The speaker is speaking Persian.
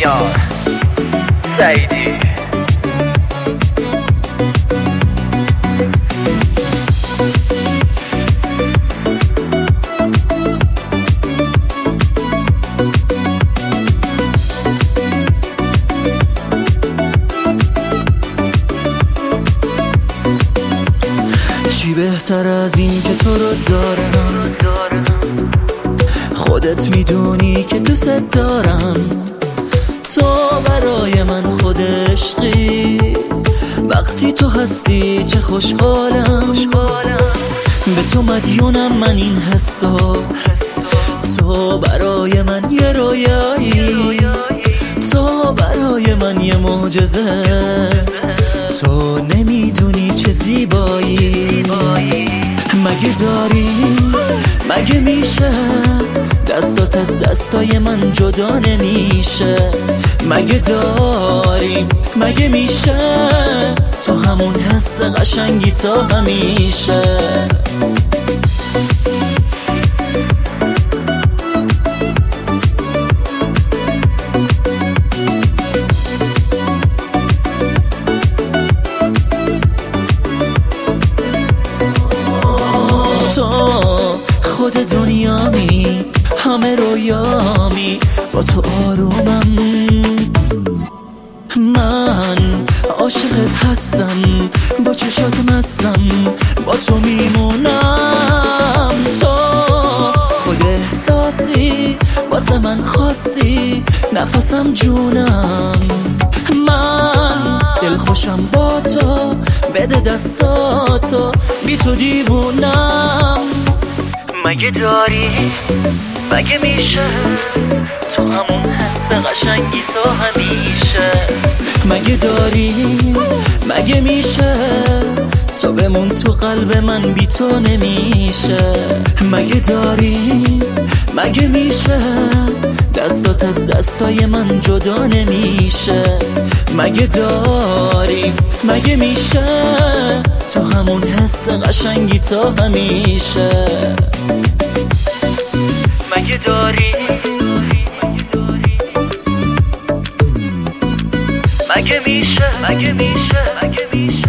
سیار سعیدی. چی بهتر از این که تو رو دارم، خودت میدونی که دوست دارم. تو برای من خود عشقی، وقتی تو هستی چه خوشحالم. به تو مدیونم من این حسا، تو برای من یه رویایی، تو برای من یه معجزه. تو نمیدونی چه زیبایی، مگه داری، مگه میشه دستات از دستای من جدا نمیشه. مگه داری، مگه میشه تو همون حس قشنگی تا همیشه. تو خود دنیامی، همه رویامی، با تو آرومم. من عاشقت هستم، با چشات مستم، با تو میمونم. تو خود احساسی، واسه من خاصی، نفسم جونم. من دلخوشم با تو، بده دستاتو، بی تو دیوونم. مگه داری، مگه میشه تو همون حس قشنگی تا همیشه. مگه داری، مگه میشه تو بمون تو قلب من، بی تو نمیشه. مگه داری، مگه میشه دستات از دستای من جدا نمیشه. مگه داری، مگه میشه تو همون حس قشنگی تا همیشه. مگه داری، مگه میشه، مگه میشه، مگه میشه.